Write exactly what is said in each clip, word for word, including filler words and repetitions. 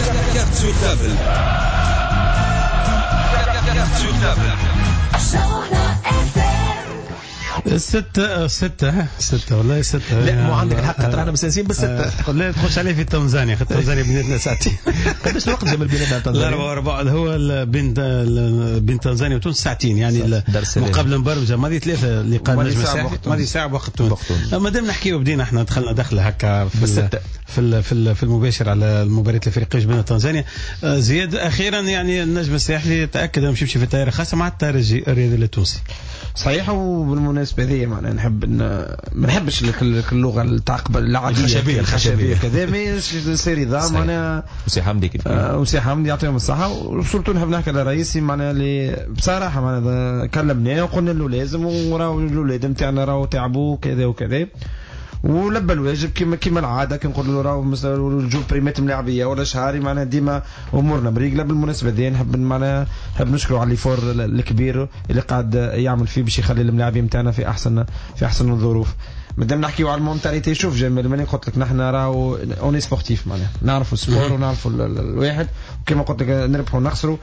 Carte sur table. Carte sur table. ستة ستة ستة والله ستة. لا مو عندك الحق خاطر احنا مستانسين بالستة. تقول لا تخش عليه في تنزانيا خاطر تنزانيا بيناتنا ساعتين. قداش الوقت جمال بيناتنا تنزانيا؟ لا أربعة أربعة هو بين بين تنزانيا وتونس ساعتين يعني مقابلة مبرمجة ماضي ثلاثة اللي قال نجم الساحل ماضي ساعة وقت تونس. ما دام نحكيو بدينا احنا دخلنا دخلة هكا في الستة في في في المباشر على المباراة الافريقية بين تنزانيا. زياد أخيرا يعني النجم الساحلي تأكد مش يمشي في الطائرة خاصة مع الترجي الرياضي التونسي. صحيح. وبالمناسبة ذي معناها نحب إن ما نحبش اللغة التعقب العادية الخشبية الخشبية كذا مش سيري ذا معناها وسي حمدي كيف آه وسي حمدي يعطيهم الصحة. وصرتوا نحب نحكي على رئيسي معناها اللي بصراحة معناها كلمناه وقلنا له لازم وراو الأولاد نتاعنا راو تعبوا كذا وكذا ولبى الواجب كما كما العاده كنقول له راهو مثلا الجو بريمات ملاعبيه ولا شهري معناها ديما امورنا مريقله. بالمناسبه ذي نحب معناها نحب نشكروا على الليفور الكبير اللي قاعد يعمل فيه باش يخلي الملاعبين نتاعنا في احسن في احسن الظروف. مادام نحكيو على المونتاليتي شوف جمال ماني قلت لك نحن راهو اوني سبورتيف معناها نعرفوا السبور ونعرفوا الواحد وكما قلت لك نربحوا ونخسروا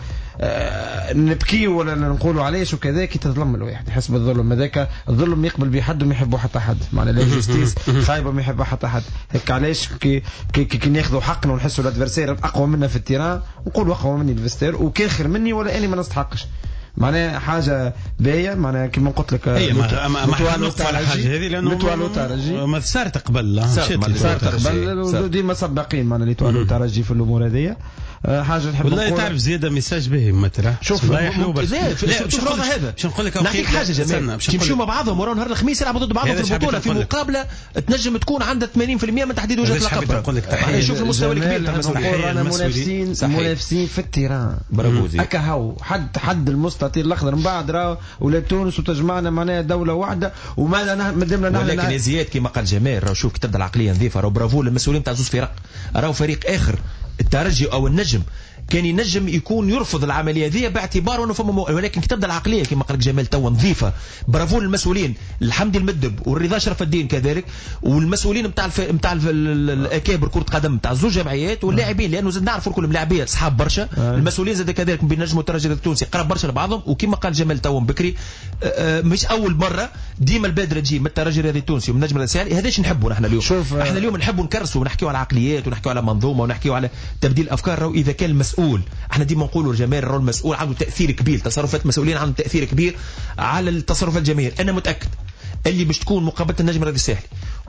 أه نبكيو ولا نقولوا علاش وكذا كي تظلم الواحد يحس بالظلم هذاك الظلم يقبل به حد وما يحبه حتى حد معناها لا جوستيس خايبه ما يحبها حتى حد. هيك علاش كي كي, كي ناخذوا حقنا ونحسوا الادفيرسير اقوى منا في التيران نقولوا اقوى مني الفيستير وكان خير مني ولا اني ما نستحقش معناها حاجه باهيه معناها كما قلت لك متوالو ترجي هذه لانه متوالو ترجي ما صارت قبل صارت قبل ديما سباقين معناها اللي توالو ترجي في الامور هذه حاجه نحب والله تعرف زياده ميساج به مثلا شوف لا شوف هذا باش نقول لك نعطيك حاجه جميل باش يمشيو مع بعضهم وراهم نهار الخميس يلعبوا ضد بعضهم في البطوله في مقابله تنجم تكون عندها ثمانين بالمئة من تحديد وجهه اللقب. شوف المستوى الكبير تاع المسؤولين رانا منافسين منافسين في التيران هكا هاو حد حد المستطيل الاخضر من بعد راه ولا تونس وتجمعنا معناها دوله واحده وما مادامنا نحن ولكن زياد كما قال جمال راه شوف تبدا العقليه نظيفه راه برافو للمسؤولين تاع زوج فرق راهو فريق اخر الترجي او النجم كان ينجم يكون يرفض العمليه هذه باعتبار انه فما مو... ولكن كتبدا العقليه كما قال جمال توا نظيفه برافو للمسؤولين الحمدي المدب والرضا شرف الدين كذلك والمسؤولين نتاع الف... نتاع الف... الاكابر كره قدم نتاع زوج جمعيات واللاعبين لانه زاد نعرفوا الكل ملاعبيه اصحاب برشا المسؤولين زاد كذلك بين نجم الترجي التونسي قرب برشا لبعضهم وكما قال جمال توا بكري مش اول مره ديما البادره تجي من الترجي الرياضي التونسي ومن نجم الساحلي هذاش نحبوا نحن اليوم شوف احنا اليوم نحبوا نكرسوا ونحكيوا على عقليات ونحكيوا على منظومه ونحكيوا على تبديل افكار راهو اذا كان المسؤول احنا ديما نقولوا الجماهير الرول المسؤول عنده تاثير كبير تصرفات المسؤولين عنده تاثير كبير على التصرفات الجماهير. انا متاكد اللي باش تكون مقابله النجم الرياضي الساحلي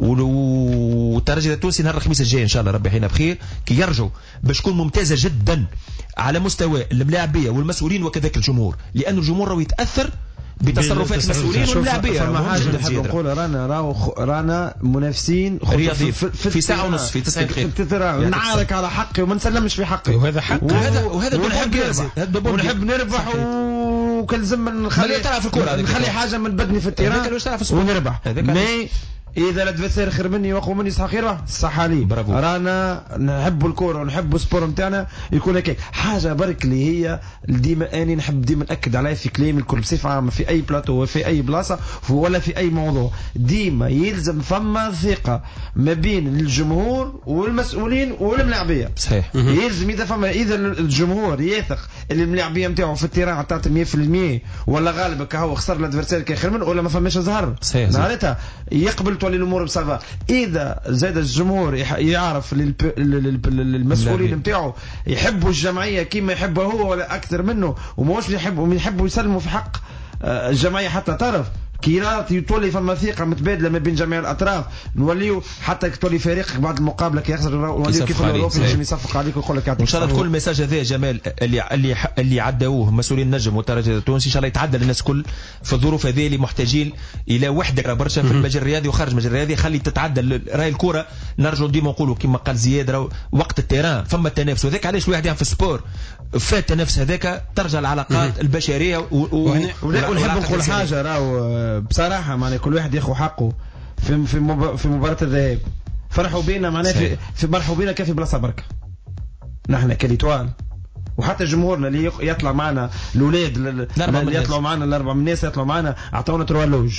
والترجي التونسي نهار الخميس الجاي ان شاء الله ربي يحيينا بخير كي يرجعوا باش تكون ممتازه جدا على مستوى الملاعبيه والمسؤولين وكذلك الجمهور لان الجمهور راهو يتاثر بتصرفات المسؤولين واللاعبيه. فما حاجه نحب نقول رانا راهو رانا منافسين رياضيين في, في, في ساعه ونص في تسعين دقيقه نعارك على حقي وما نسلمش في حقي وهذا حق وهذا وهذا ونحب نربح ونحب نربح وكلزم نخلي نخلي حاجه من بدني في التيران ونربح مي اذا الادفيرسير خير مني واقوى مني صح خيره صح علي رانا نحبوا الكوره ونحبوا السبور نتاعنا يكون هيك حاجه برك اللي هي ديما اني نحب ديما ناكد عليها في كلامي الكل بصفه عامه في اي بلاطو وفي اي بلاصه ولا في اي موضوع ديما يلزم فما ثقه ما بين الجمهور والمسؤولين والملاعبيه صحيح يلزم اذا فما اذا الجمهور يثق اللي الملاعبيه نتاعو في التيران تعطي مية بالمية ولا غالبا هو خسر الادفيرسير كي خير منه ولا ما فماش ظهر نهارتها يقبل تولي الامور بصفه. اذا زاد الجمهور يعرف للمسؤولين نتاعو يحبوا الجمعيه كما يحبها هو ولا اكثر منه وماش يحبوا يحبوا يسلموا في حق الجمعيه حتى طرف كي تولي فما ثقه متبادله ما بين جميع الاطراف نوليو حتى تولي فريقك بعد المقابله كي يخسر نوليو كيف الاوروبي يجي يصفق عليك ويقول لك ان شاء الله تكون المساج هذا جمال اللي اللي اللي عداوه مسؤولين النجم والترجي التونسي ان شاء الله يتعدى للناس كل في الظروف هذه اللي محتاجين الى وحده برشا في المجال الرياضي وخارج المجال الرياضي خلي تتعدى راي الكره نرجعوا ديما نقولوا كما قال زياد وقت التيران فما التنافس وذاك علاش الواحد يعمل في السبور فات التنافس هذاك ترجع العلاقات البشريه ونحب نقول حاجه راهو بصراحه معناها كل واحد ياخذ حقه في في في مباراه الذهاب فرحوا بينا معناها في في فرحوا بينا كيف بلاصه بركه نحن كليتوال وحتى جمهورنا اللي يطلع معنا الاولاد اللي يطلعوا معنا الاربع من الناس يطلعوا معنا اعطونا تروالوج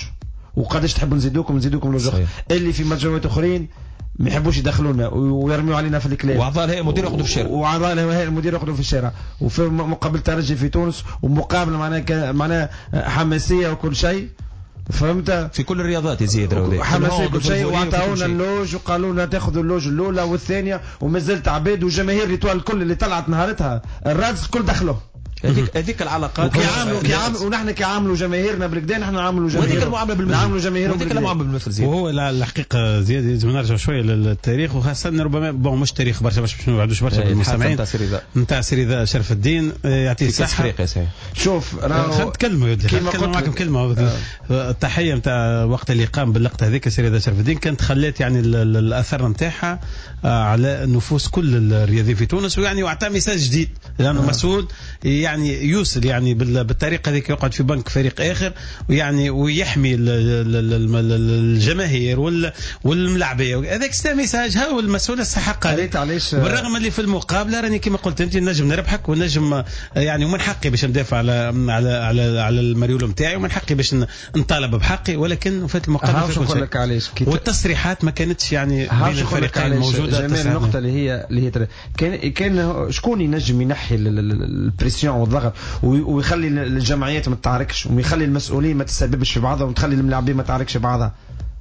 وقداش تحبوا نزيدوكم نزيدوكم لوج اخر اللي في مجموعات اخرين ما يحبوش يدخلونا ويرميوا علينا في الكلام وعضال هي مدير ياخذوا في الشارع وعضال هي المدير ياخذوا في الشارع وفي مقابل ترجي في تونس ومقابله معناها معناها حماسيه وكل شيء فهمت في كل الرياضات يزيد راهو حماسيه كل شيء وعطاونا اللوج وقالوا لنا تاخذوا اللوج الاولى والثانيه وما زلت عباد وجماهير ريتوال الكل اللي طلعت نهارتها الرادس الكل دخلوا هذيك هذيك العلاقات كيعاملوا كيعاملوا ونحن كيعاملوا جماهيرنا بالكدا نحن نعاملوا جماهير وهذيك المعامله بالمثل نعاملوا جماهير وهذيك المعامله بالمثل زياد وهو الحقيقه زياد لازم نرجع شويه للتاريخ وخاصه ربما بون مش تاريخ برشا باش ما نبعدوش برشا بالمستمعين نتاع سيري شرف الدين يعطيه الصحه شوف خلينا نتكلموا يا ودي نتكلم معكم كلمه التحيه نتاع وقت اللي قام باللقطه هذيك سيري شرف الدين كانت خلات يعني الاثر نتاعها على نفوس كل الرياضيين في تونس ويعني واعطى ميساج جديد لانه مسؤول يعني يوصل يعني بالطريقه هذيك يقعد في بنك فريق اخر ويعني ويحمي الجماهير والملاعبيه هذاك ستا ميساج هو المسؤول استحق علاش بالرغم اللي في المقابله راني كما قلت انت نجم نربحك ونجم يعني ومن حقي باش ندافع على على على على المريول نتاعي ومن حقي باش نطالب بحقي ولكن في المقابله في كل شيء والتصريحات ما كانتش يعني بين الفريقين موجوده جميل النقطه اللي هي اللي هي كان كان شكون ينجم ينحي البريسيون والضغط ويخلي الجمعيات ما تتعاركش ويخلي المسؤولين ما تسببش في بعضها وتخلي الملاعبين ما تعاركش في بعضها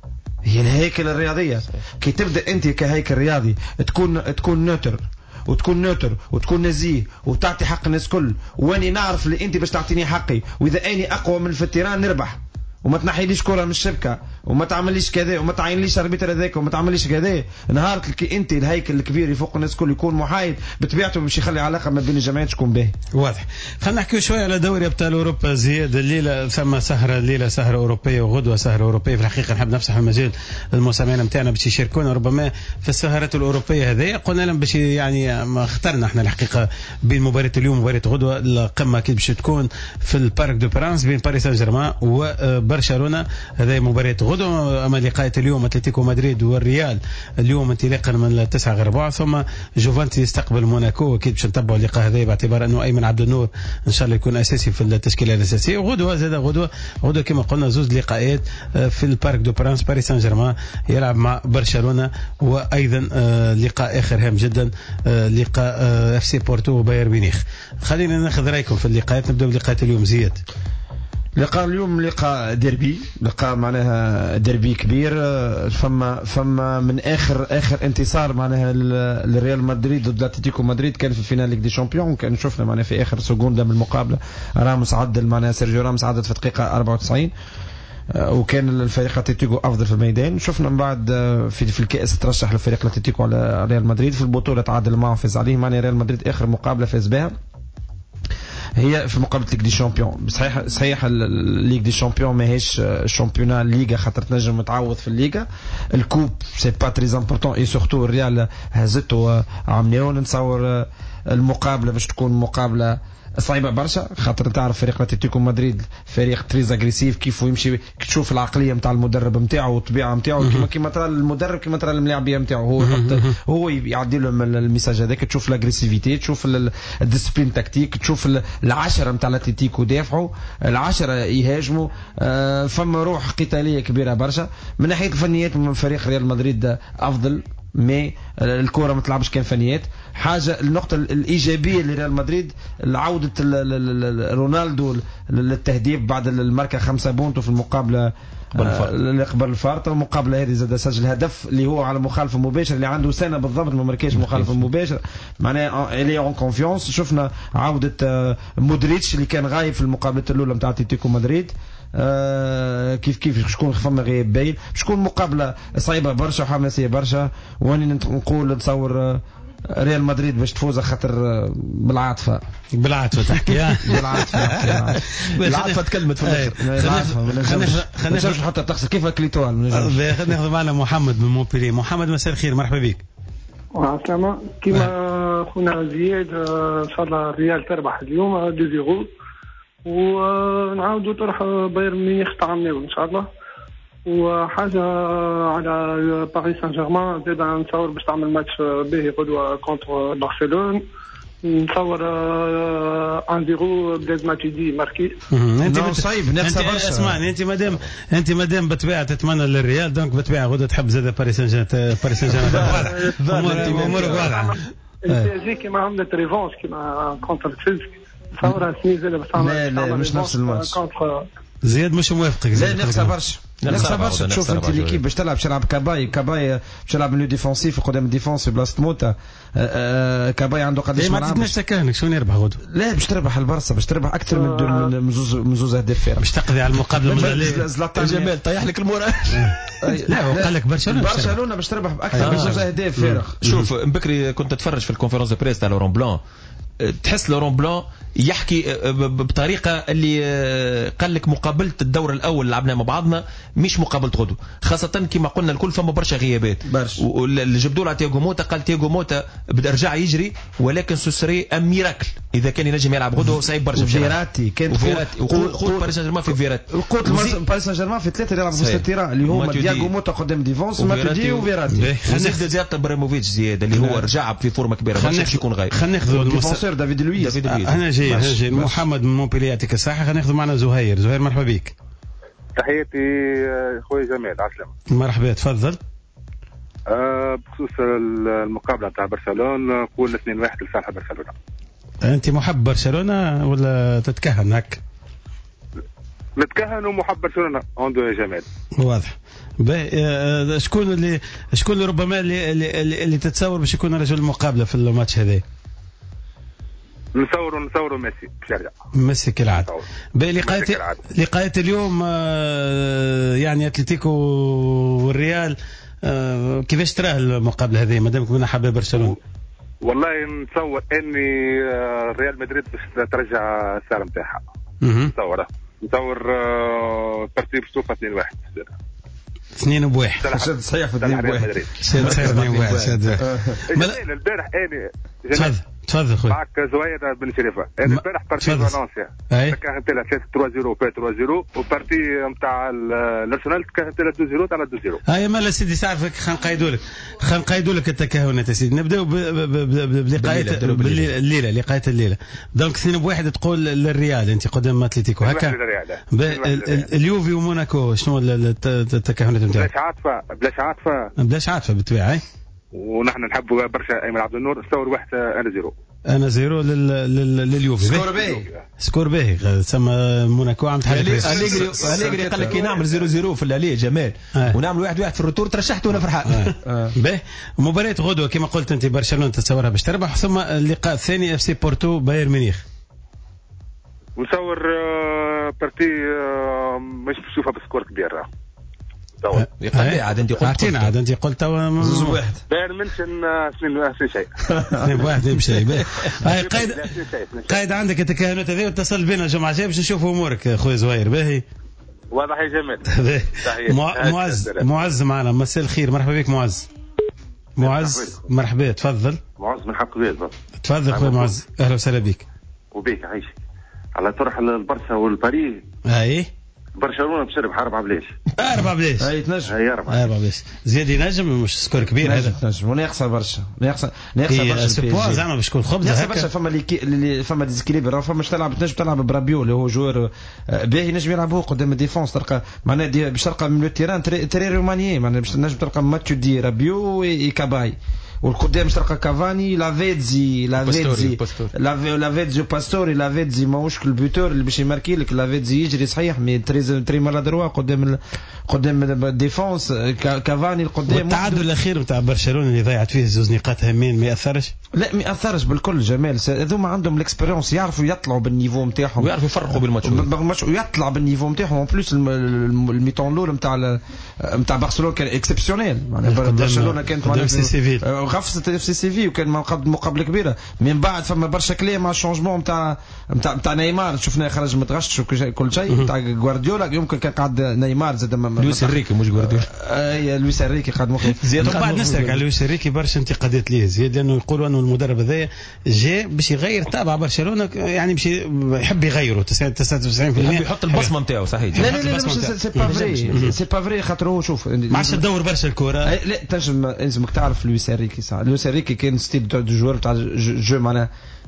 هي الهيكل الرياضيه كي تبدا انت كهيكل رياضي تكون تكون نوتر وتكون نوتر وتكون نزيه وتعطي حق الناس كل واني نعرف اللي انت باش تعطيني حقي واذا اني اقوى من الفتيران نربح وما تنحيليش كره من الشبكه وما تعمليش كذا وما تعينليش اربيتر هذاك وما تعمليش كذا نهار كي انت الهيكل الكبير يفوق الناس كل يكون محايد بطبيعته باش يخلي علاقه ما بين الجماعات تكون باهي واضح. خلينا نحكيو شويه على دوري ابطال اوروبا زياد الليله ثم سهره الليله سهره اوروبيه وغدوه سهره اوروبيه في الحقيقه نحب نفسح المجال المستمعين نتاعنا باش يشاركونا ربما في السهرات الاوروبيه هذه قلنا لهم باش يعني ما اخترنا احنا الحقيقه بين مباراه اليوم ومباراه غدوه القمه اكيد باش تكون في البارك دو برانس بين باريس سان جيرمان وبرشلونه هذه مباراه غدوه. اما لقاءات اليوم اتلتيكو مدريد والريال اليوم انطلاقا من التسعة غير ربع ثم جوفانتي يستقبل موناكو اكيد باش نتبعوا اللقاء هذا باعتبار انه ايمن عبد النور ان شاء الله يكون اساسي في التشكيله الاساسيه وغدوه زاد غدوه غدوه كما قلنا زوج لقاءات في البارك دو برانس باريس سان جيرمان يلعب مع برشلونه وايضا لقاء اخر هام جدا لقاء اف سي بورتو وباير ميونخ. خلينا ناخذ رايكم في اللقاءات نبدا بلقاءات اليوم زياد. لقاء اليوم لقاء ديربي لقاء معناها ديربي كبير فما فما من اخر اخر انتصار معناها للريال مدريد ضد اتلتيكو مدريد كان في فينال ليغ دي شامبيون كان شفنا معناها في اخر سكوندا من المقابله راموس عدل معناها سيرجيو راموس عدل في الدقيقه أربعة وتسعين وكان الفريق اتلتيكو افضل في الميدان. شفنا من بعد في في الكاس ترشح الفريق اتلتيكو على ريال مدريد في البطوله تعادل معه فاز عليه معناها ريال مدريد اخر مقابله فاز بها هي في مقابله ليغ دي شامبيون. صحيح صحيح ليغ دي شامبيون ماهيش شامبيونا ليغا خاطر تنجم متعوض في الليغا الكوب سي با تري امبورطون اي سورتو الريال هزته عمليون نتصور المقابله باش تكون مقابله صعيبه برشا خاطر تعرف فريق اتلتيكو مدريد فريق تريز اغريسيف كيف يمشي تشوف العقليه نتاع المدرب نتاعو والطبيعه نتاعو كيما كيما ترى المدرب كيما ترى الملاعبيه نتاعو هو يحط هو يعدي لهم الميساج هذاك تشوف الاغريسيفيتي تشوف الديسبلين تكتيك تشوف العشره نتاع الاتلتيكو دافعوا العشره يهاجموا فما روح قتاليه كبيره برشا من ناحيه الفنيات من فريق ريال مدريد افضل مي الكره ما تلعبش كان فنيات حاجه. النقطه الايجابيه لريال مدريد عوده رونالدو للتهديف بعد الماركه خمسة بونتو في المقابله اللي قبل الفارطه المقابله هذه زاد سجل هدف اللي هو على مخالفه مباشر اللي عنده سنه بالضبط ما ماركاش مخالفه مباشر معناها الي اون كونفيونس. شفنا عوده مودريتش اللي كان غايب في المقابله الاولى نتاع اتلتيكو مدريد آه كيف كيف شكون فما غياب باين شكون مقابله صعيبه برشا وحماسيه برشا واني نقول نتصور ريال مدريد باش تفوز خاطر بالعاطفه بالعاطفه تحكي بالعاطفه بالعاطفه تكلمت في الاخر خلينا نشوف حتى تخسر كيف كليتوال. خلينا ناخذ معنا محمد من مونبيلي. محمد مساء الخير مرحبا بك. السلامة كيما خونا زياد ان شاء الله الريال تربح اليوم دو زيرو ونعاودوا طرح بايرن ميونخ تعملوا ان شاء الله. وحاجه على باريس سان جيرمان زاد نتصور باش تعمل ماتش باهي غدوه كونتر برشلونه نتصور ان زيرو بدات ماتيدي ماركي. انت بت... صعيب نفسه برشا. اسمعني انت مادام انت مادام بطبيعه تتمنى للريال دونك بطبيعه غدا تحب زاد باريس سان جيرمان باريس سان جيرمان امور واضحه. البي كيما عملت ريفونس كيما كونتر تشيلسي تصور سنين زاد بس لا لا مش نفس الماتش. زياد مش موافقك. لا نفسه برشا نفسه برشا. تشوف انت ليكيب باش تلعب باش تلعب كاباي كاباي باش تلعب من ديفونسيف قدام الديفونس في بلاصه موتا. كاباي عنده قداش ما تنساش تكهنك شو يربح غدو. لا باش تربح البرصه باش تربح اكثر من من زوز من زوز اهداف فارغ باش تقضي على المقابله. زلاتان جمال طيح لك المورا. لا هو قال لك برشلونه برشلونه باش تربح باكثر من زوز اهداف فارغ. شوف بكري كنت اتفرج في الكونفرنس دو بريس تاع لورون بلان. تحس لورون بلان يحكي بطريقه اللي قال لك مقابله الدور الاول لعبنا مع بعضنا مش مقابله غدو، خاصه كما قلنا الكل فما برشا غيابات. واللي جبدوا له تياغو موتا قال تياغو موتا بدا رجع يجري ولكن سوسري ام ميراكل اذا كان ينجم يلعب غدو صعيب برشا. فيراتي كان قوت باريس سان جيرمان في فيراتي قوت باريس سان جيرمان في ثلاثه اللي يلعبوا في التيران اللي هما تياغو موتا قدام ديفونس ماتودي وفيراتي. خلينا زياده براموفيتش زياده اللي هو رجع في فورمه كبيره باش يكون غايب. خلينا ناخذوا الديفونسور دافيد لويس. انا جاي انا جاي محمد من مونبلييه يعطيك الصحه. خلينا ناخذ معنا زهير. زهير مرحبا بك. تحياتي خويا جمال عسلامة. مرحبا تفضل. أه بخصوص المقابله نتاع برشلونه نقول اثنين واحد لصالح برشلونه. انت محب برشلونه ولا تتكهن هكا؟ نتكهن ومحب برشلونه عنده يا جمال. واضح. باهي شكون اللي شكون اللي ربما اللي, اللي, اللي تتصور باش يكون رجل المقابله في الماتش هذا؟ نصوروا نصوروا ميسي باش يرجع. ميسي كالعاده. لقاءات لقاءات اليوم يعني اتلتيكو والريال كيفاش تراه المقابله هذه مادام كنا حابه برشلونه؟ والله نتصور اني ريال مدريد باش ترجع السعر نتاعها. نتصور نتصور ترتيب شوف اثنين واحد اثنين بواحد صحيح في اثنين بواحد اثنين بواحد البارح اني تفضل تفضل خويا معك زهير بن شريفه. انا البارح بارتي فالنسيا كانت لها ثلاثة صفر في ثلاثة صفر وبارتي نتاع الارسنال كانت لها اثنين صفر على اثنين صفر. هاي مالا سيدي تعرفك خلينا نقيدوا لك خلينا نقيدوا لك التكهنات يا سيدي. نبداو بلقاءات الليله لقاءات الليله. دونك اثنين بواحد تقول للريال انت قدام اتلتيكو هكا. اليوفي وموناكو شنو التكهنات نتاعك؟ بلاش عاطفه بلاش عاطفه بلاش عاطفه بالطبيعه. ونحن نحبوا برشا ايمن عبد النور. تصور واحد انا زيرو انا زيرو لل... لل... لليوفي. سكور باهي سكور باهي تسمى موناكو عم تحرك. أليغري أليغري قال لك نعمل زيرو زيرو في الليل جمال آه. ونعمل واحد واحد في الروتور ترشحت وانا فرحان. آه. آه. باهي مباراة غدوة كما قلت انت برشلونة تتصورها باش تربح ثم اللقاء الثاني اف سي بورتو بايرن ميونخ. ونصور بارتي مش بشوفها بسكور كبير. توا يقال عاد انت قلت اعطينا عاد انت قلت توا زوج واحد بايرن منشن اثنين شيء اثنين واحد بشيء. هاي قايد قايد عندك التكهنات هذه واتصل بنا الجمعه الجايه باش نشوفوا امورك خويا زهير. باهي واضح يا جمال. معز معز معنا. مساء الخير مرحبا بك معز. معز مرحبا تفضل. معز من حق قبيل تفضل خويا معز اهلا وسهلا بك. وبيك عايشك على طرح البرشا والباري. اي برشلونه بشرب أربعة بلاش. أربعة بلاش. هاي تنجم. هاي أربعة. أربعة بلاش. زياد ينجم مش سكور كبير هذا. تنجم وناقصه برشا. ناقصه ناقصه برشا. سبوا زعما باش تكون خبز هكا. برشا فما اللي فما ديزكليبر فما تلعب تنجم تلعب برابيو اللي هو جوار باهي ينجم يلعب هو قدام الديفونس تلقى معناها باش تلقى من التيران تري رومانيي معناها باش تنجم تلقى ماتشو دي رابيو وكاباي والقدام باش تلقى كافاني لافيتزي لافيتزي لافيتزي باستوري لافيتزي ماهوش البيوتور اللي باش يماركي لك. لافيتزي يجري صحيح مي تري تري مالا دروا قدام قدام الديفونس. كافاني القدام. التعادل الاخير نتاع برشلونه اللي ضيعت فيه زوز نقاط هامين ما ياثرش؟ لا ما ياثرش بالكل جمال. هذوما عندهم الاكسبيريونس يعرفوا يطلعوا بالنيفو نتاعهم ويعرفوا يفرقوا بالماتش ويطلع بالنيفو نتاعهم. اون بليس الميتون الاول نتاع نتاع برشلونه كان اكسبسيونيل. برشلونه كانت غفصت اف سي سي في وكان مقابله كبيره. من بعد فما برشا كلام مع الشونجمون نتاع نتاع نتاع نيمار شفناه خرج متغشش وكل شيء. نتاع غوارديولا يمكن كان قاعد نيمار زاد لويس انريكي مش غوارديولا. اي لويس انريكي قاعد مخيف. زياد بعد نسلك على لويس انريكي برشا انتقادات ليه زياد لانه يقولوا انه المدرب هذايا جاء باش يغير تابع برشلونه يعني باش يحب يغيره تسعة وتسعين بالمئة يحب يحط البصمه نتاعو صحيح. لا لا لا سي با فري سي با فري خاطر هو شوف ما عادش تدور برشا الكره. لا تنجم لازمك تعرف لويس انريكي صح. لويس انريكي كان ستيل دو جوار تاع جو معناها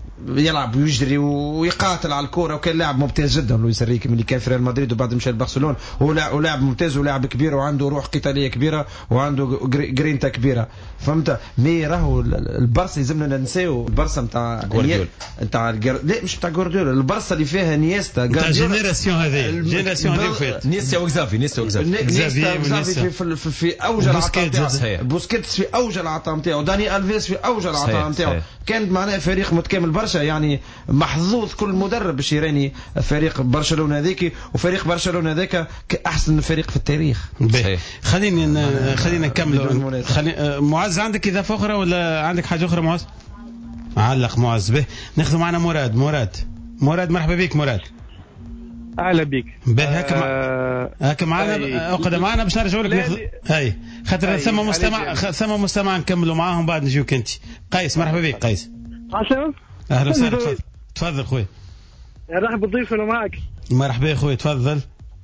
يلعب ويجري ويقاتل على الكرة، وكان لاعب ممتاز جدا لويس انريكي من اللي كان في ريال مدريد وبعد مشى لبرشلونة، هو لاعب ممتاز ولاعب كبير وعنده روح قتالية كبيرة وعنده جرينتا كبيرة، فهمت؟ مي راهو البارسا يلزمنا ننساو البارسا نتاع جوارديولا نتاع الجر... لا مش نتاع جوارديولا، البارسا اللي فيها نيستا نتاع جينيراسيون هذه الجينيراسيون هذه فات نيستا وكزافي نيستا وكزافي نيستا في في في اوج العطاء نتاعو، بوسكيتس في اوج العطاء نتاعو، داني الفيس في اوج العطاء نتاعو، كان معناه فريق متكامل برشا، يعني محظوظ كل مدرب باش يراني فريق برشلونة هذيك، وفريق برشلونة هذاك احسن فريق في التاريخ. خليني خلينا نكملوا. خلي... معز عندك اضافه اخرى ولا عندك حاجه اخرى معز؟ علق معز. به ناخذ معنا مراد. مراد مراد مرحبا بك مراد. اهلا بك. به هكا آه هكا معنا اقعد معنا باش نرجعوا لك ناخذ هاي خاطر ثم مستمع ثم مستمع نكملوا معاهم بعد نجيوك انت. قيس مرحبا بك قيس. عسلامة. اهلا وسهلا. تفضل تفضل خويا. راح بضيف انا معك. مرحبا يا خويا تفضل.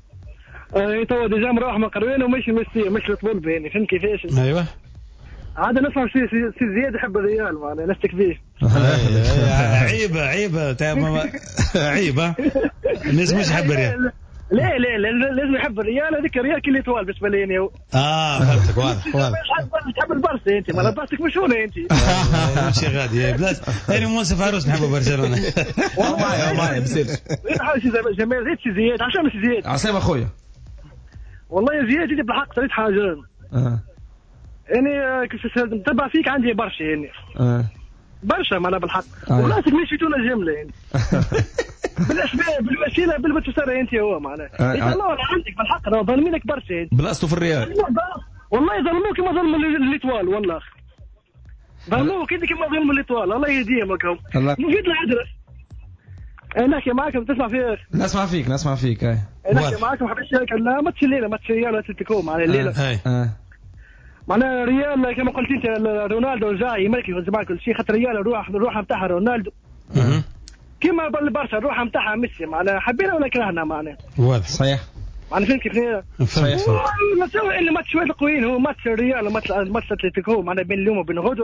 اي تو ديجا مروح من قروين ومش مسي مش لطول بيني، فهمت كيفاش؟ ايوه عاد نسمع سي سي زياد يحب الريال معناها ناس تكفيه. عيبه عيبه تمام عيبه الناس مش يحب الريال. لا لا لا لازم يحب الريال، هذيك الريال كل طوال بالنسبه لي انا. اه فهمتك واضح واضح. تحب البارسا انت، ما بارسك مش هنا انت. ماشي غادي بلاص انا منصف عروس نحب برشلونه. معايا معايا بسيرش جمال زيد سي زياد عشان سي زياد. عسلامة اخويا. والله يا زياد انت بالحق صريت حاجه. اه يعني كيف نتبع فيك عندي برشا يعني. اه برشا معنا بالحق. آه. وراسك مش فيتونا جمله يعني. بالاسباب بالوسيله بالمتسرع انت هو معناه. آه. اذا الله عندك بالحق راه ظالمينك برشا يعني. بلاصتو في الريال. والله ظلموك كما ظلموا الليتوال والله. ظلموك انت كما ظلموا الليتوال، الله يهديهم لكم. مفيد العدرس. نحكي معاكم تسمع فيك. نسمع فيك نسمع فيك اي. نحكي معاكم حبيت نشارك لا ما تشلينا ما تشيلوا اتلتيكو معناها الليله. اه معناها ريال كما قلت انت رونالدو جاي يملك الجماعه كل شيء، خاطر ريال الروح الروح نتاعها رونالدو. اها كما البرشا الروح نتاعها ميسي، معناها حبينا ولا كرهنا معناها. واضح صحيح. معناها فهمت كيف؟ صحيح. نسوي اللي ماتش شويه القويين هو ماتش الريال وماتش ماتش اتلتيكو معناها بين اليوم وبين غدو.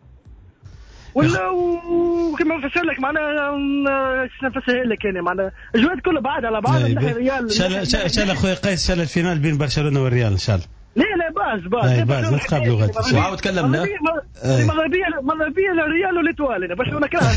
ولا وكما نفسر لك معناها نفسر لك يعني معناها الجواد كله بعاد على بعض. نحن الريال ان شاء الله ان شاء الله اخويا قيس ان شاء الله الفينال بين برشلونه والريال ان شاء الله. لا لا باز باز باز نتقابلوا غد. وعاود تكلمنا ماذا بيا ماذا بيا الريال والاتوال برشلونه كرهها.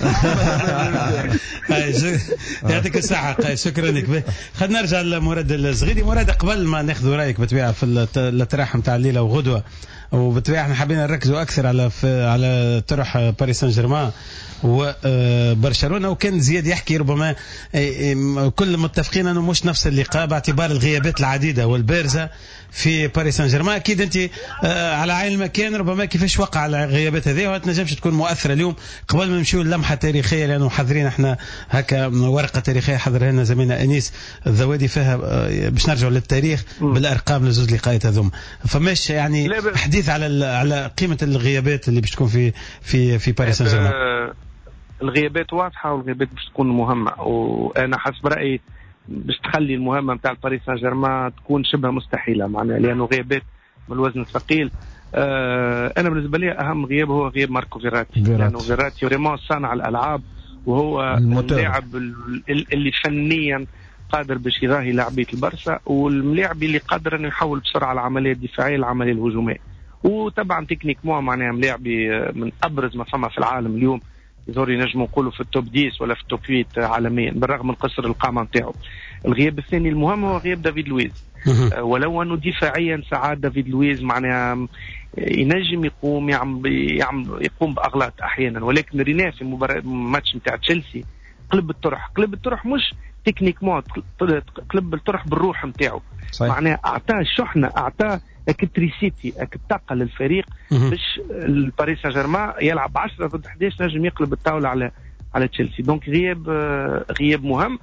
يعطيك الصحه قيس شكرا لك. خلينا نرجع لمراد الزغيدي. مراد قبل ما ناخذ رايك بطبيعه في التراحم تاع الليله وغدوه، وبالطبيعه احنا حابين نركزوا اكثر على على طرح باريس سان جيرمان وبرشلونه، وكان زياد يحكي ربما كل متفقين انه مش نفس اللقاء باعتبار الغيابات العديده والبارزه في باريس سان جيرمان. اكيد انت على عين المكان ربما كيفاش وقع على الغيابات هذه وتنجمش تكون مؤثره اليوم. قبل ما نمشيو للمحه التاريخيه لانه حاضرين احنا هكا ورقه تاريخيه حضرها لنا زميلنا انيس الذوادي فيها باش نرجعوا للتاريخ بالارقام لزوج لقاءات هذوم، فماش يعني حديث على على قيمه الغيابات اللي باش تكون في في في باريس سان جيرمان. الغيابات واضحه والغيابات باش تكون مهمه، وانا حسب رايي باش تخلي المهمه نتاع باريس سان جيرمان تكون شبه مستحيله معناها، لانه غيابات من الوزن الثقيل. آه انا بالنسبه لي اهم غياب هو غياب ماركو فيراتي، لانه فيراتي ريمون صانع الالعاب وهو اللاعب اللي فنيا قادر باش يراهي لاعبيه البرشا، واللاعب اللي قادر انه يحول بسرعه العمليه الدفاعيه للعمليه الهجوميه. وطبعا تكنيك مو معناها ملاعبي من ابرز ما فما في العالم اليوم، يزور ينجم نقولوا في التوب عشرة ولا في التوب ثمانية عالميا بالرغم من قصر القامه نتاعو. الغياب الثاني المهم هو غياب دافيد لويز. أه ولو انه دفاعيا ساعات دافيد لويز معناها ينجم يقوم يعمل يقوم باغلاط احيانا، ولكن ريناه في المباراه ماتش نتاع تشيلسي قلب الطرح قلب الطرح مش تكنيك مود، قلب الطرح بالروح نتاعو، معناها اعطاه شحنه اعطاه اكتريسيتي الطاقه للفريق باش الباريس سان جيرمان يلعب عشرة ضد احد عشر نجم يقلب الطاوله على على تشيلسي. دونك غياب غياب مهم.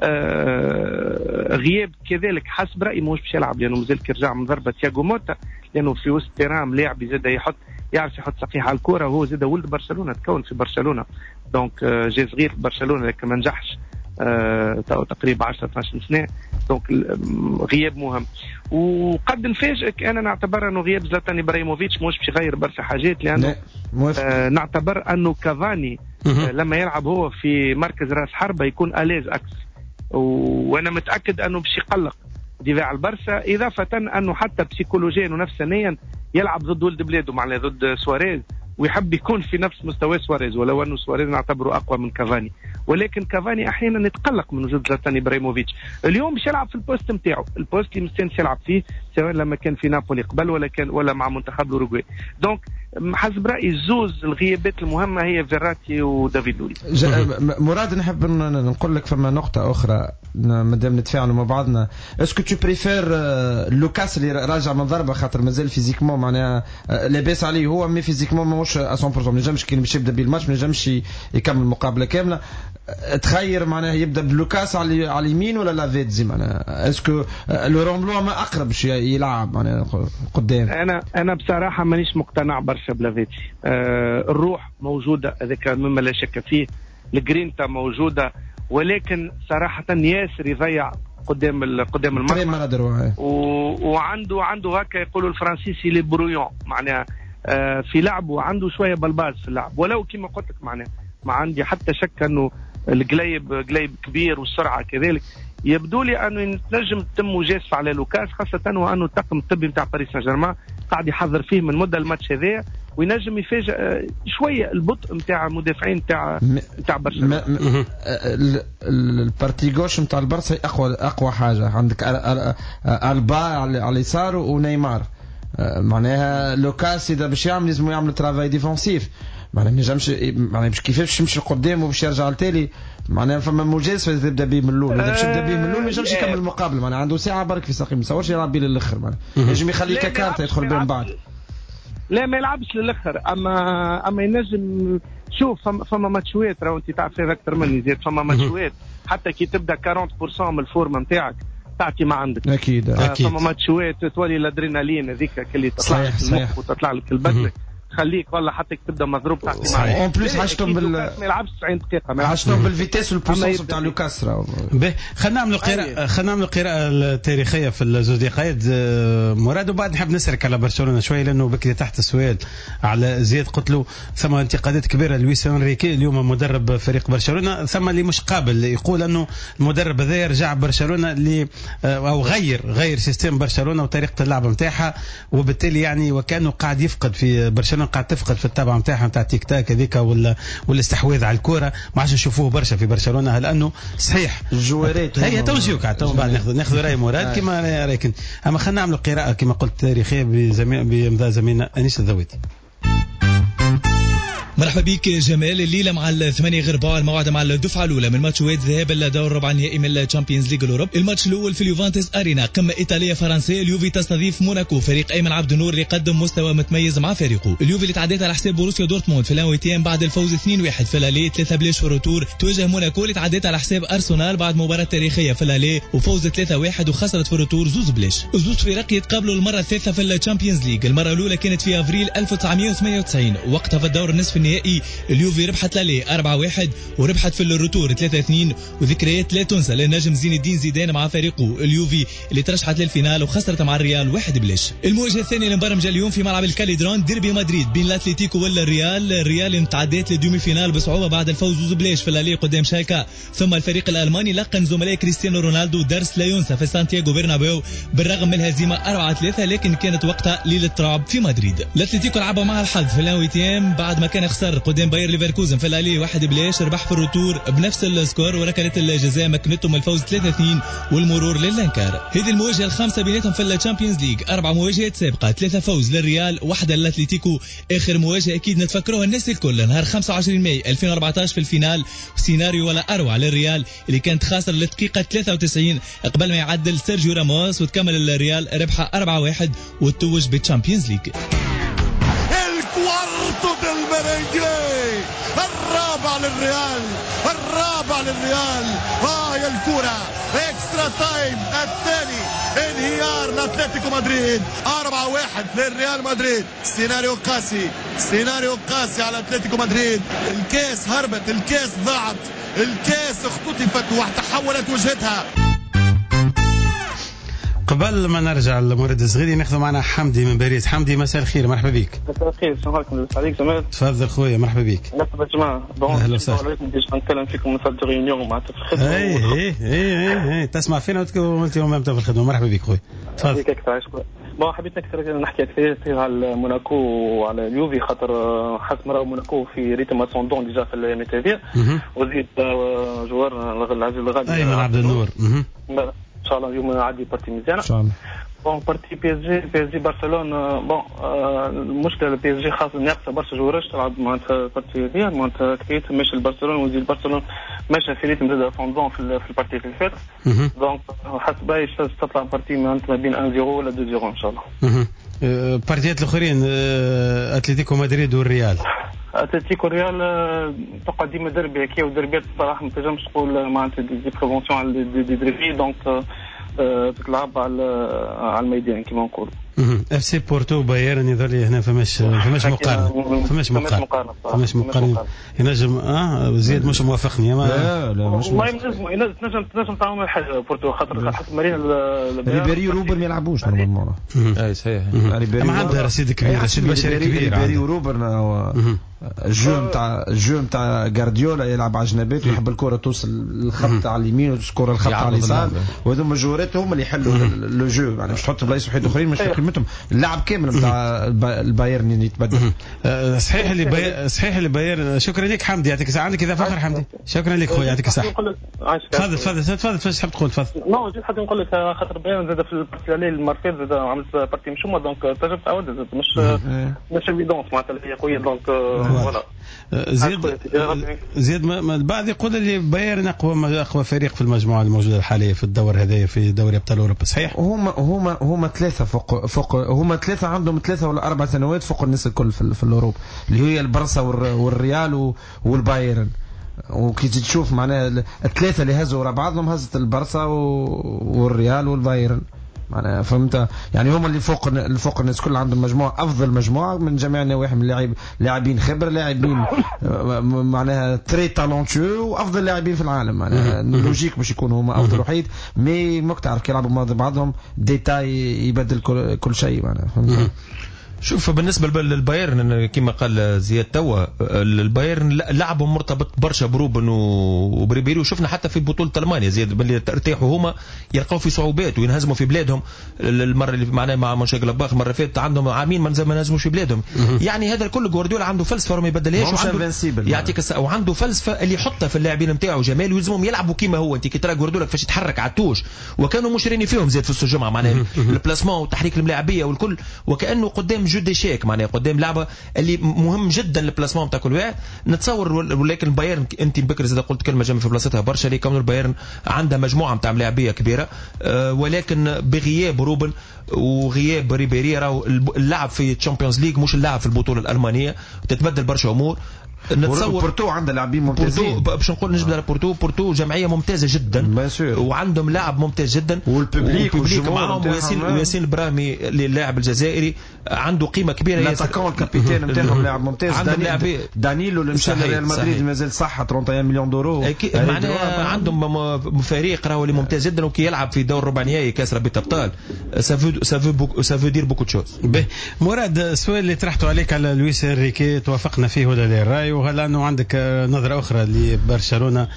غياب كذلك حسب رايي مش باش يلعب لانه مازال كيرجع من ضربه تياغو موتا، لانه في وسط تيران لاعب زاد يحط يعرف يحط صحيح على الكره، وهو زاد ولد برشلونه تكون في برشلونه، دونك جاي صغير في برشلونه لكن ما نجحش آه تقريبا عشرة اثنا عشر سنه. دونك غياب مهم. وقد نفاجئك انا نعتبر انه غياب زلاتان ابراهيموفيتش مش باش يغير برشا حاجات، لانه آه نعتبر انه كافاني لما يلعب هو في مركز راس حربة يكون أليز أكثر، وأنا متأكد أنه باش يقلق دفاع البرسا، إضافة أنه حتى بسيكولوجيا ونفسانيا يلعب ضد ولد بلاده، معناه ضد سواريز، ويحب يكون في نفس مستوى سواريز، ولو أنه سواريز نعتبره أقوى من كافاني، ولكن كافاني أحيانا يتقلق من وجود زلاتان إبراهيموفيتش. اليوم باش يلعب في البوست نتاعو، البوست اللي مستانس يلعب فيه سواء لما كان في نابولي قبل ولا كان ولا مع منتخب الأوروغواي. دونك حسب رأيي الزوز الغيابات المهمة هي فيراتي ودافيد لويز. مراد نحب نقول لك فما نقطة أخرى مادام نتفاعلوا مع بعضنا، اسكو تو بريفير لوكاس اللي راجع من ضربة خاطر مازال فيزيكمون معناها لاباس عليه هو، مي فيزيكمون ماهوش مية بالمية، ما نجمش كي باش يبدا بالماتش ما نجمش يكمل المقابلة كاملة، تخير معناها يبدا بلوكاس على على اليمين ولا لافيتزي معناها، اسكو لو رومبلو ما اقرب يلعب معناها قدام؟ انا انا بصراحه مانيش مقتنع برشا بلافيتزي. أه الروح موجوده هذاك مما لا شك فيه، الجرينتا موجوده، ولكن صراحه ياسر يضيع قدام ال... قدام المرمى، و... وعنده عنده هكا يقولوا الفرنسيسي لي برويون، معناها أه في لعبه عنده شويه بلباز في اللعب، ولو كما قلت لك معناها ما عندي حتى شك انه القليب قليب كبير والسرعه كذلك. يبدو لي انه نجم تم مجازفه على لوكاس، خاصه وانه الطاقم الطبي نتاع باريس سان جيرمان قاعد يحضر فيه من مده الماتش هذايا، وينجم يفاجئ شويه البطء نتاع المدافعين نتاع نتاع برشلونه. البارتي غوش نتاع البارسا اقوى اقوى حاجه، عندك البا على اليسار ونيمار، معناها لوكاس اذا باش يعمل لازم يعمل ترافاي ديفونسيف، معناها ما نجمش معناها باش كيفاش يمشي لقدام وباش يرجع لتالي، معناها فما مجازفه تبدا به من الاول، اذا باش يبدا به من الاول ما ينجمش يكمل المقابله، معناها عنده ساعه برك في ساقي، ما تصورش يلعب به للاخر، معناها ينجم يخليه ككارت يدخل به من بعد. لا ما يلعبش للاخر، اما اما ينجم. شوف فما فما ماتشوات، راهو انت تعرف هذا اكثر مني زيد، فما ماتشوات حتى كي تبدا أربعين بالمية من الفورمه نتاعك تعطي ما عندك. اكيد اكيد. فما ماتشوات تولي الادرينالين هذيك اللي تطلع لك المخ وتطلع لك البدله، خليك والله حتى تبدا مضروب تعطي معاه. اون بليس عشتهم بال ما يلعبش تسعين دقيقه، عشتهم بالفيتيس والبوسونس تاع لوكاس. به خلينا نعملوا قراءه خلينا نعملوا قراءه التاريخيه في الزوج دقائق مراد، وبعد نحب نسرك على برشلونه شويه لانه بكري تحت السؤال على زياد قلت له ثم انتقادات كبيره لويس انريكي اليوم مدرب فريق برشلونه، ثم اللي مش قابل يقول انه المدرب هذا يرجع برشلونه ل او غير غير سيستم برشلونه وطريقه اللعب نتاعها، وبالتالي يعني وكانه قاعد يفقد في برشلونه، قاعد تفقد في التابع نتاعها نتاع تيك تاك هذيك ولا والاستحواذ على الكره، ما عادش نشوفوه برشا في برشلونه، لانه صحيح الجوارات هي توجيهك تو بعد ناخذ ناخذ راي مراد كما رايك، اما خلينا نعملوا قراءه كما قلت تاريخيه بامضاء زميلنا انيس الذويتي. مرحبا بك جمال. الليله مع الثمانية غير ربع الموعد مع الدفعه الاولى من ماتشات ذهاب الدور ربع النهائي من الشامبيونز ليج الاوروب. الماتش الاول في اليوفنتوس ارينا، قمه ايطاليه فرنسيه، اليوفي تستضيف موناكو، فريق ايمن عبد النور اللي قدم مستوى متميز مع فريقه. اليوفي اللي تعديت على حساب بروسيا دورتموند في الانويتين بعد الفوز اثنين واحد في الالي، ثلاثة بلاش في الروتور، تواجه موناكو اللي تعديت على حساب ارسنال بعد مباراه تاريخيه في الالي وفوز ثلاثة واحد وخسرت في الروتور زوز بلاش. زوز فرق يتقابلوا المره الثالثه في الشامبيونز ليج، المره الاولى كانت في افريل ألف وتسعمائة وثمانية وتسعين، وقتها في الدور النصف النهائي اليوفي ربحت لالي أربعة واحد وربحت في الروتور ثلاثة اثنين، وذكريات لا تنسى للنجم زين الدين زيدان مع فريقه اليوفي اللي ترشحت للفينال وخسرت مع الريال واحد بلاش. المواجهه الثانيه المبرمجه اليوم في ملعب الكاليدرون، ديربي مدريد بين الاتليتيكو ولا الريال، الريال انتعدت لدومي فينال بصعوبه بعد الفوز زوز بلاش في الالي قدام شالكا، ثم الفريق الالماني لقن زملاء كريستيانو رونالدو درس لا ينسى في سانتياغو برنابيو بالرغم من الهزيمه أربعة ثلاثة، لكن كانت وقتها ليله رعب في مدريد. الاتليتيكو لعبوا مع الحظ في الانويتين بعد ما كان خسر قدام باير ليفركوزن في الالي واحد بلاش، ربح في الروتور بنفس السكور وركلت الجزاء مكنتهم الفوز ثلاثة اثنين والمرور للانكار. هذه المواجهه الخامسه بيناتهم في الشامبيونز ليج، اربع مواجهات سابقه، ثلاثه فوز للريال واحده للاتليتيكو. اخر مواجهه اكيد نتفكروها الناس الكل نهار خمسة وعشرين ماي ألفين وأربعطاش في الفينال، سيناريو ولا اروع للريال اللي كانت خاسر للدقيقه ثلاثة وتسعين قبل ما يعدل سيرجيو راموس، وتكمل الريال ربحه أربعة واحد وتوج بالشامبيونز ليج. الكوارتو ديل الرابع للريال، الرابع للريال. هاي آه الكرة اكسترا تايم الثاني، انهيار لاتلتيكو مدريد، أربعة واحد للريال مدريد. سيناريو قاسي، سيناريو قاسي على اتلتيكو مدريد. الكاس هربت، الكاس ضاعت، الكاس اختطفت وتحولت وجهتها. قبل ما نرجع لمورد الصغيري ناخذ معنا حمدي من باريس. حمدي مساء الخير، مرحبا بك. مساء الخير، السلام عليكم. عليك جمال. تفضل خويا، مرحبا بك. مرحبا جماعه. اهلا وسهلا. نتكلم فيكم من صدر ريونيون معناتها في الخدمه. اي اي اي اي تسمع فينا وانت يوم في الخدمه. مرحبا بك خويا، تفضل. بون حبيت اكثر نحكي اكثر على موناكو وعلى اليوفي، خاطر حسب راهو موناكو في ريتم اسوندون ديجا في الميتافير، وزيد جوار العزيز الغالي ايمن عبد النور. ان شاء الله اليوم عادي بارتي مزيانه ان شاء الله. بون بارتي بي اس جي بي اس جي برشلونه. بون المشكله البي اس جي خاصه ناقصه برشا جوارات تلعب معناتها بارتي ديال معناتها كيف ماشي البرشلونه، وزيد برشلونه ماشي في ريتم زاد اسوندون في في البارتي اللي فاتت. دونك حسب باش تطلع بارتي معناتها ما بين واحد صفر ولا اثنين صفر ان شاء الله. بارتيات الاخرين اتلتيكو مدريد والريال. اتلتيكو ريال توقع ديما دربي هكا، ودربيات الصراحه ما تنجمش تقول معناتها دي بريفونسيون على دي دربي، دونك تتلعب على على الميدان كما نقول. اف سي بورتو بايرن يظل هنا فماش فماش مقارنه فماش مقارنه فماش مقارنه ينجم. اه زياد مش موافقني. ما لا لا مش ما ينجم ينجم تنجم تعمل حاجه بورتو، خاطر حتى مارينا ريبيري وروبر ما يلعبوش نورمالمون. اي صحيح. ما عنده رصيد كبير، رصيد بشري كبير. ريبيري وروبر الجو نتاع الجو نتاع غارديولا يلعب على جنبات ويحب الكره توصل للخط على اليمين وتسكر الخط على اليسار، وهذوما الجوارات هما اللي يحلوا لو جو. يعني مش تحط بلايص وحيد اخرين مش قيمتهم. اللعب كامل نتاع البايرن يتبدل. صحيح اللي بايرن صحيح اللي بايرن. شكرا لك حمدي، يعطيك الصحه. عندك اذا فخر حمدي. شكرا لك خويا، يعطيك الصحه. تفضل تفضل تفضل تفضل تحب تقول تفضل. نو جيت حتى نقول لك خاطر بايرن زاد في البارتي المارفيل زاد عملت بارتي مشومه، دونك تجربه تعود زاد مش مش ايفيدونس معناتها هي قويه. دونك فوالا زيد زيد ما البعض يقول اللي بايرن اقوى اقوى فريق في المجموعه الموجوده الحاليه في الدور هذايا في دوري ابطال اوروبا. صحيح؟ هما هما هما ثلاثه فوق فوق هما ثلاثه عندهم ثلاثه ولا اربع سنوات فوق الناس الكل في, في الاوروبا، اللي هي البرسا والريال والبايرن. وكي تشوف معناها الثلاثه اللي هزوا ورا بعضهم هزت البرسا والريال والبايرن معناها، فهمت؟ يعني هم اللي فوق اللي فوق الناس كل عندهم مجموعه افضل مجموعه من جميع النواحي، من لاعب لاعبين خبره، لاعبين معناها تري تالونتو، وافضل لاعبين في العالم. معناها لوجيك باش يكونوا هما افضل وحيد، مي ماك تعرف كي يلعبوا مع بعضهم ديتاي يبدل كل, كل شيء معناها، فهمت؟ شوف بالنسبه للبايرن كما قال زياد توا، البايرن لعبهم مرتبط برشا بروبن وبريبيري، وشفنا حتى في بطوله المانيا زياد باللي ارتاحوا هما يلقاو في صعوبات وينهزموا في بلادهم. المره اللي معناها مع مونشنجلادباخ المره فاتت عندهم عامين ما نهزموش في بلادهم. يعني هذا الكل جوارديولا عنده فلسفه ما يبدلهاش، يعطيك الصحه، وعنده فلسفه اللي يحطها في اللاعبين نتاعو جمال، ويلزمهم يلعبوا كيما هو. انت كي ترى جوارديولا كيفاش يتحرك على التوش، وكانوا مشرين فيهم زياد في الجمعه معناها البلاسمون وتحريك الملاعبيه والكل، وكانه قدام جو دي شيك معناها قدام لعبه اللي مهم جدا البلاسمون تاع كل واحد. نتصور ولكن البايرن انت بكري زاد قلت كلمه جنب في بلاصتها برشا، اللي كون البايرن عندها مجموعه نتاع ملاعبيه كبيره، أه ولكن بغياب روبن وغياب ريبيري راهو اللعب في الشامبيونز ليج مش اللعب في البطوله الالمانيه، تتبدل برشا امور. نتصور بورتو عنده لاعبين ممتازين، باش نقول نجبد على بورتو بورتو جمعيه ممتازه جدا وعندهم لاعب ممتاز جدا، والببليك معاهم وياسين وياسين البراهمي اللاعب الجزائري عنده قيمه كبيره. الاتاكون الكابيتان نتاعهم لاعب ممتاز. داني دانيلو اللي مشى لريال مدريد مازال صحه ثلاثة وثلاثين مليون دورو. معناها عندهم فريق راهو اللي ممتاز جدا، وكي يلعب في دور ربع نهائي كاس رابطه ابطال سافو سافو سافو دير بوكو تشوز. مراد السؤال اللي طرحته عليك على لويس انريكي توافقنا فيه ولا لا الراي، وهل انه عندك نظره اخرى لبرشلونه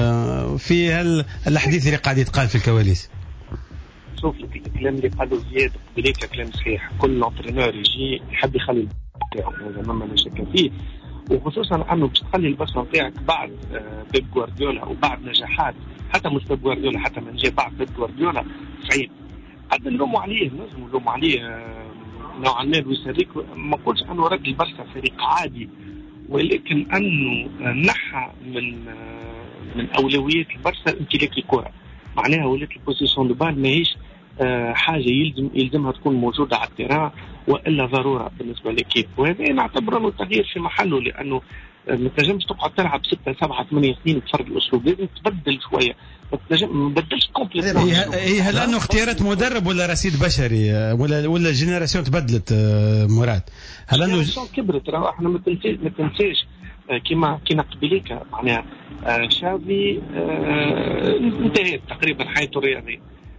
في هل الحديث اللي قاعد يتقال في الكواليس؟ شوف الكلام اللي قالوا زياد قبليك كلام صحيح. كل انترينور يجي يحب يخلي بتاعه، هذا ما نشك فيه، وخصوصا انه باش تخلي البصمه نتاعك بعد بيب جوارديولا وبعد نجاحات حتى مش بيب جوارديولا، حتى من جاء بعد بيب جوارديولا صعيب. قد نلوموا عليه نجم نلوموا عليه نوعا ما لويس انريكي، ما نقولش انه رد البرشا فريق عادي، ولكن انه نحى من من اولويات البرشا امتلاك الكره. معناها ولات البوزيشن دو بال ماهيش حاجه يلزم يلزمها تكون موجوده على التيران والا ضروره بالنسبه للكيب، وهذا نعتبره انه تغيير في محله، لانه ما تنجمش تقعد تلعب ستة سبعة ثمانية سنين بفرق الاسلوب، لازم تبدل شويه، ما تنجم ما تبدلش كومبليتمون. هي هل انه اختيارات مدرب ولا رصيد بشري ولا ولا الجينيراسيون تبدلت مراد؟ هل انه كبرت؟ راه احنا ما تنساش ما تنساش كما كنا قبليك معناها شافي انتهت تقريبا حياته الرياضيه،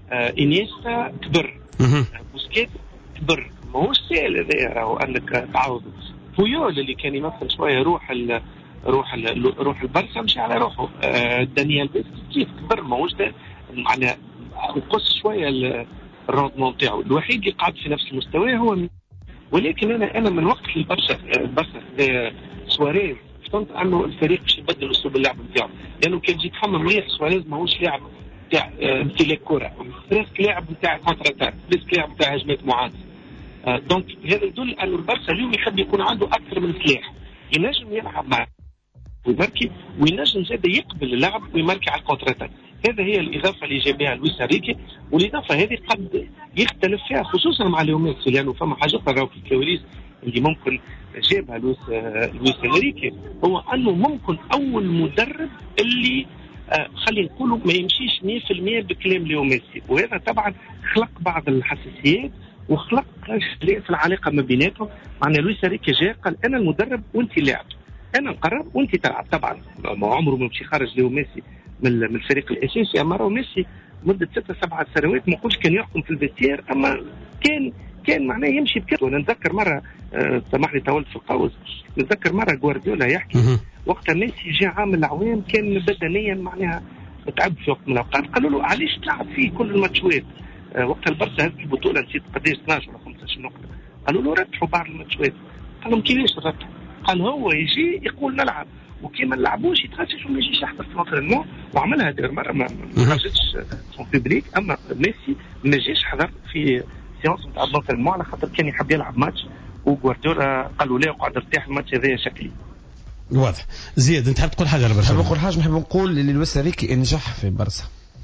آه انيستا كبر، بوسكيت كبر، ماهوش سهل هذا راهو انك تعوض. بويول اللي كان يمثل شويه روح ال روح ال روح البرسا مشي على روحه. آه دانيال بيسكي كيف كبر، ماهوش معناها وقص شويه الروندمون تاعو. الوحيد اللي قاعد في نفس المستوى هو، ولكن انا انا من وقت البرشا البرشا سواريز فهمت انه الفريق باش يبدل اسلوب اللعب نتاعو، لانه كان جيت تخمم مليح سواريز ماهوش لاعب تاع امتلاك كره، بريسك لاعب نتاع كونتر اتاك، بريسك لاعب نتاع هجمات معاكسه. دونك هذا يدل انه البرشا اليوم يحب يكون عنده اكثر من سلاح، ينجم يلعب مع ويماركي، وينجم زاد يقبل اللعب ويماركي على الكونتر اتاك. هذا هي الاضافه اللي جاب بها لويس انريكي، والاضافه هذه قد يختلف فيها خصوصا مع ليو ميسي، لانه فما حاجه اخرى في الكواليس اللي ممكن جابها لويس لويس انريكي، هو انه ممكن اول مدرب اللي آه خلينا نقولوا ما يمشيش مية بالمية بكلام ليو ميسي، وهذا طبعا خلق بعض الحساسيات وخلق في العلاقه ما بيناتهم. معنى لويس انريكي جاء قال انا المدرب وانت اللاعب، انا نقرر وانت تلعب. طبعا ما عمره ما مشي خارج ليو ميسي من من الفريق الاساسي، اما راهو ميسي مده ستة سبعة سنوات ما نقولش كان يحكم في الفيستير، اما كان كان معناه يمشي بكده. وانا نتذكر مره آه سامحني طولت في القوس، نتذكر مره جوارديولا يحكي وقتها ميسي جاء عام العوام كان بدنيا معناها تعب في وقت من الاوقات، قالوا له علاش تلعب فيه كل الماتشات؟ آه وقتها البرشا هذه البطوله نسيت قداش اثناش ولا خمسطاش نقطه، قالوا له ربحوا بعض الماتشات، قال لهم كيفاش ربحوا؟ قال هو يجي يقول نلعب، وكي ما نلعبوش يتغشش وما يجيش يحضر في الانترينمون، وعملها دير مره ما خرجتش فون بيبليك. اما ميسي ما جاش حضر في سيونس نتاع الانترينمون على خاطر كان يحب يلعب ماتش، وغوارديولا قال له لا اقعد ارتاح الماتش هذا شكلي. واضح. زياد انت حاب تقول حاجه على برشلونه؟ حاب نقول حاجه، نحب نقول اللي لويس انريكي نجح في برشا،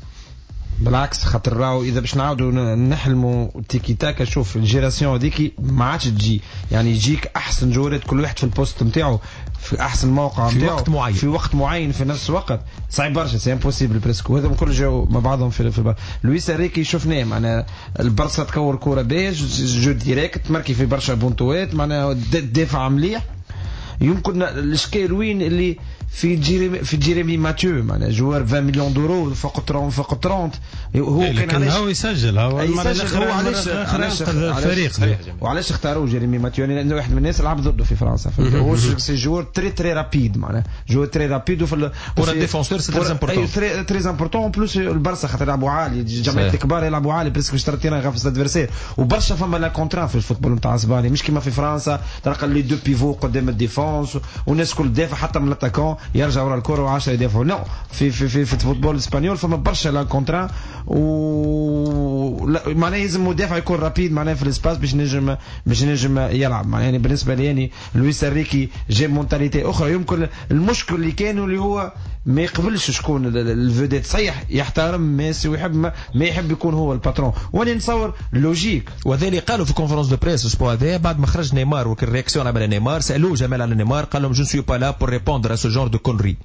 بالعكس خاطر راهو اذا باش نعاودوا نحلموا تيكي تاكا، شوف الجيراسيون هذيك ما عادش تجي، يعني يجيك احسن جورات كل واحد في البوست نتاعو في احسن موقع في وقت معين في وقت معين في نفس الوقت، صعيب برشا، سي امبوسيبل بريسكو. هذا كل جاو مع بعضهم في في لويس انريكي شفناه، معناها البرصه تكور كوره باج جو ديريكت ماركي في برشا بونتوات، معناها دافع مليح. يمكن الاشكال وين اللي في جيريمي في جيريمي ماتيو، معناها جوار عشرين مليون دورو فوق ثلاثين فوق ثلاثين، هو كان علاش هو يسجل هو يسجل هو علاش علاش الفريق وعلاش اختاروا جيريمي ماتيو؟ لانه واحد من الناس لعب ضده في فرنسا، هو سي جوار تري تري رابيد، معناها جوار تري رابيد وفي بور ديفونسور سي تري امبورطون، تري تري امبورطون. اون بلوس البارسا خاطر يلعبوا عالي، الجماعات الكبار يلعبوا عالي بريسك باش ترتينا غافس الادفيرسير، وبرشا فما لا كونتران في الفوتبول نتاع اسبانيا، مش كيما في فرنسا تلقى لي دو بيفو قدام الديفونس والناس كل دافع، حتى من الاتاكون يرجع ورا الكره وعشرة يدافعوا. نو في في في, في الفوتبول الاسبانيول فما برشا لا كونترا، و معناها لازم مدافع يكون رابيد معناها في الاسباس باش نجم باش نجم يلعب. معناها يعني بالنسبه لي يعني لويس انريكي جاب مونتاليتي اخرى. يمكن المشكل اللي كانوا اللي هو ما يقبلش شكون الفيديت، صحيح يحترم ميسي ويحب ما, ما يحب يكون هو الباترون، وانا نتصور لوجيك. وذلك قالوا في كونفرنس دو بريس الاسبوع هذا بعد ما خرج نيمار وكان رياكسيون على نيمار، سالوه جمال على نيمار قال لهم جو سوي با لا بور ريبوندر ا سو جور دو كونري.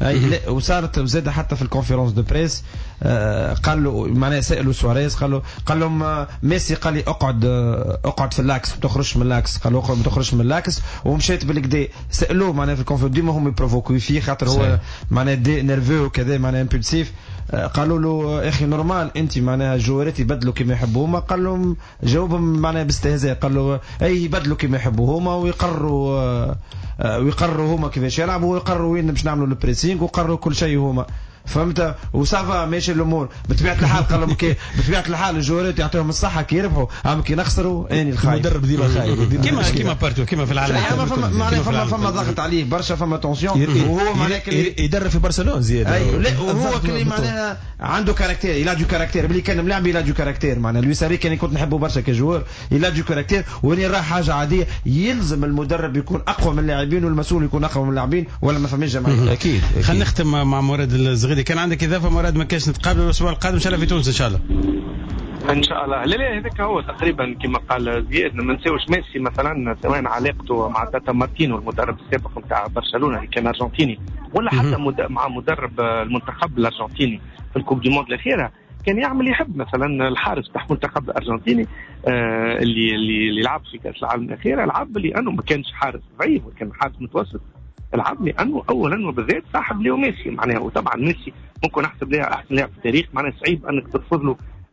وصارت زاد حتى في الكونفرنس دو بريس آه قال له معناها سالوا سواريز قال له قال لهم آه ميسي قال لي اقعد آه اقعد في اللاكس ما تخرجش من اللاكس، قال له اقعد ما تخرجش من اللاكس، ومشيت بالكدا سالوه معناها في الكونفرنس ديما هم يبروفوكو فيه خاطر هو معناها نيرفو وكذا معناها امبولسيف. قالوا له اخي نورمال انت معناها جوارات يبدلوا كما يحبوا هما، قال لهم جاوبهم معناها باستهزاء قال له اي يبدلوا كما يحبوا هما ويقرروا ويقرروا هما كيفاش يلعبوا ويقرروا وين باش نعملوا البريسينغ وقرروا كل شيء هما، فهمت؟ وصافا ماشي الامور بطبيعه الحال. قال لهم كي بطبيعه الحال الجوارات يعطيهم الصحه كي يربحوا، اما كي نخسروا اني الخايب. المدرب ديما خايب كيما كيما بارتو كيما في العالم، معناها فما فما ضغط عليه برشا، فما تونسيون، وهو معناها يدرب في برشلونه زياده. ايوه لا وهو كلي معناها عنده كاركتير، يلا دو كاركتير بلي كان ملاعب يلا دو كاركتير. معناها لويس انريكي انا كنت نحبه برشا كجوار، يلا دو كاركتير، وين راه حاجه عاديه. يلزم المدرب يكون اقوى من اللاعبين والمسؤول يكون اقوى من اللاعبين، ولا ما فماش جماعه. اكيد. خلينا نختم مع مراد الزغيدي. كان عندك اضافه مراد؟ ما كاش نتقابلوا الاسبوع القادم ان شاء الله في تونس ان شاء الله. ان شاء الله. لا لا هذاك هو تقريبا كما قال زياد. ما نساوش ميسي مثلا سواء علاقته مع تاتا مارتينو المدرب السابق نتاع برشلونه اللي كان ارجنتيني، ولا حتى مد... مع مدرب المنتخب الارجنتيني في الكوب دي موند الاخيره، كان يعمل يحب مثلا الحارس تاع المنتخب الارجنتيني آه اللي اللي اللي لعب في كاس العالم الاخيره، لعب لانه ما كانش حارس ضعيف وكان حارس متوسط، العب لانه اولا وبالذات صاحب ليو ميسي معناها. وطبعا ميسي ممكن احسب لها احسن لاعب في التاريخ، معناها صعيب انك ترفض له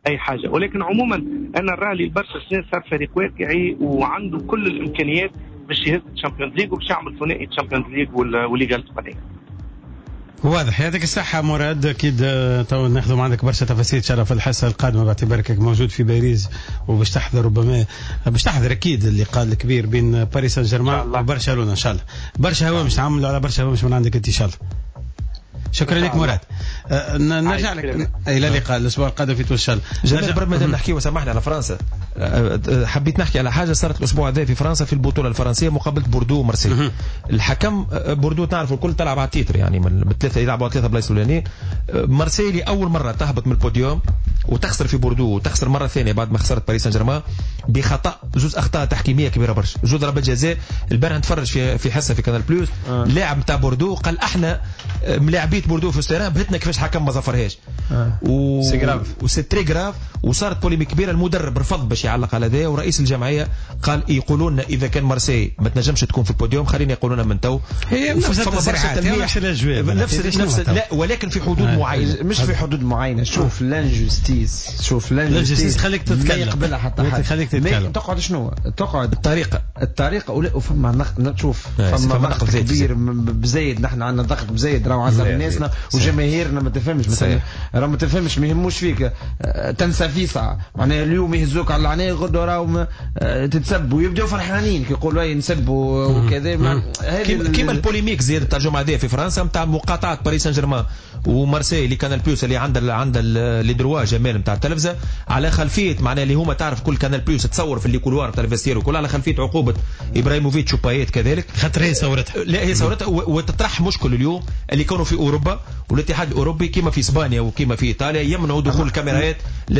اي حاجه. ولكن عموما انا نرى لي برشا سنين صار فريق واقعي وعنده كل الامكانيات باش يهز الشامبيونز ليج وباش يعمل ثنائي الشامبيونز ليج والليغا الاسبانيه. واضح. يعطيك الصحة مراد. أكيد تو ناخذ عندك برشا تفاصيل إن شاء الله في الحصة القادمة باعتبارك موجود في باريس وباش تحضر ربما باش تحضر أكيد اللقاء الكبير بين باريس سان جيرمان وبرشلونة إن شاء الله. برشا هوا مش تعملوا على برشا هوا مش من عندك أنت إن شاء الله. شكرا لك مراد. أه نرجع لك الى اللقاء الاسبوع القادم في تونس. جمال برد مادام نحكي وسامحني على فرنسا، أه حبيت نحكي على حاجه صارت الاسبوع هذا في فرنسا في البطوله الفرنسيه مقابله بوردو ومارسيل. الحكم بوردو تعرفوا الكل تلعب على التيتر يعني من ثلاثه يلعبوا ثلاثه بلايص الاولانيين. مارسيلي اول مره تهبط من البوديوم وتخسر في بوردو وتخسر مره ثانيه بعد ما خسرت باريس سان جيرمان بخطا زوز اخطاء تحكيميه كبيره برشا. زوز ضربات جزاء. البارح نتفرج في في حصه في كانال بلوس آه. لاعب نتاع بوردو قال احنا ملاعبيه بوردو في السيران بهتنا كيفاش حكم ما ظفرهاش آه. و... سي غراف وسي تري غراف. وصارت بوليميك كبيره. المدرب رفض باش يعلق على ذا ورئيس الجمعيه قال يقولوا لنا اذا كان مارسي ما تنجمش تكون في البوديوم خلينا يقولوا لنا من تو هي نفس التصريحات نفس الاجواء نفس نفس لا ولكن في حدود معينه مش في حدود معينه. شوف لانجستيس شوف لانجستيس خليك تتكلم لا يقبلها حتى حد خليك تتكلم. تقعد شنو تقعد الطريقه الطريقه وفما نشوف فما ضغط كبير بزايد. نحن عندنا ضغط بزايد راهو على ناسنا وجماهيرنا ما تفهمش مثلا راه ما تفهمش ما يهموش فيك تنسى فيسع معناها اليوم يهزوك على العنايه غدوه راهو تتسب ويبداو فرحانين كيقولوا اي نسبوا وكذا. هذه كيما البوليميك زياده الترجمه هذه في فرنسا نتاع مقاطعه باريس سان جيرمان ومارسيل اللي كان البلوس اللي عندها عندها لي دروا جمال نتاع التلفزه على خلفيه معناها اللي هما تعرف كل كانال بلوس تصور في الليكولوار تاع الفيستير وكل على خلفيه عقوبه ابراهيموفيتش وبايت كذلك خاطر هي صورتها. لا هي صورتها وتطرح مشكل اليوم اللي كانوا في اوروبا والاتحاد الاوروبي كما في اسبانيا وكما في ايطاليا يمنعوا دخول الكاميرات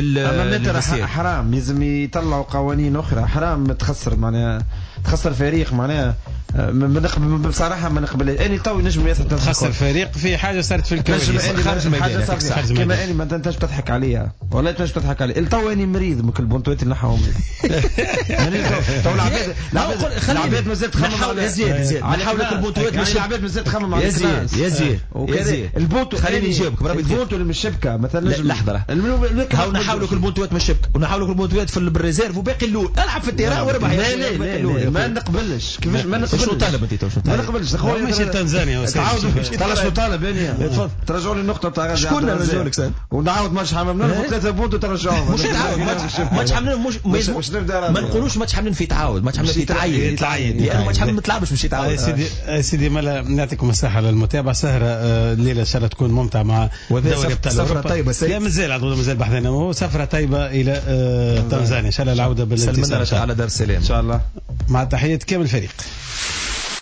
لل حرام لازم يطلعوا قوانين اخرى. حرام تخسر معناها تخسر فريق معناها بصراحه ما نقبل. اني تو نجم ياسر تخسر فريق في حاجه صارت في الكواليس خارج الميدان كما اني ما انتش تضحك عليها ولا انتش تضحك علي. تو اني مريض من كل بونتوات نحاهم تو العباد العباد مازال تخمم على زياد زياد نحاول كل بونتوات مش العباد مازال تخمم على زياد يا زيد يا زيد البونتو خليني نجاوبك البونتو اللي من الشبكه مثلا لحظه هاو نحاولوا كل بونتوات من الشبكه ونحاولوا كل بونتوات في الريزيرف وباقي الاول العب في التيران وربح. لا لا ما نقبلش كيفاش ما نقبلش. شنو طالب انت ما نقبلش اخويا ماشي تنزانيا تعاودوا طلع شنو طالب يعني تفضل ترجعوا لي النقطه تاع غازي شكون نرجعوا لك سان ونعاود ماتش حمامنا ثلاثه بونتو ترجعوهم مش تعاود ماتش حمامنا مش ما نقولوش ماتش حمامنا في تعاود ماتش حمامنا في تعين يتعين لانه ماتش حمامنا ما تلعبش مش يتعاود. سيدي سيدي مالا نعطيكم الصحه للمتابعه. سهره الليله ان شاء الله تكون ممتعه مع الدوري بتاع سفره طيبه لا مازال عضو مازال بحثنا وسفره طيبه الى تنزانيا ان شاء الله العوده بالانتصار على دار السلام ان شاء الله مع تحيه كامل الفريق.